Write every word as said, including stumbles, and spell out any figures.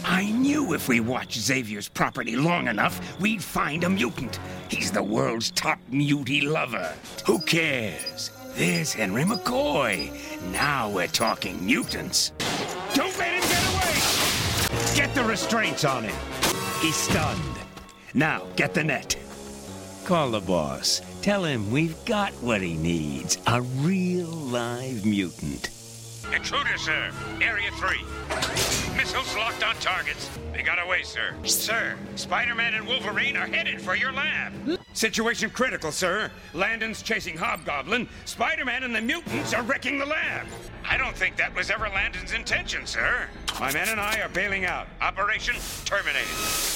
I knew if we watched Xavier's property long enough, we'd find a mutant. He's the world's top mutie lover. Who cares? There's Henry McCoy. Now we're talking mutants. Don't let him get away! Get the restraints on him. He's stunned. Now, get the net. Call the boss. Tell him we've got what he needs. A real live mutant. Intruder, sir. Area three. Missiles locked on targets. They got away, sir. Sir, Spider-Man and Wolverine are headed for your lab. Situation critical, sir. Landon's chasing Hobgoblin. Spider-Man and the mutants are wrecking the lab. I don't think that was ever Landon's intention, sir. My men and I are bailing out. Operation terminated.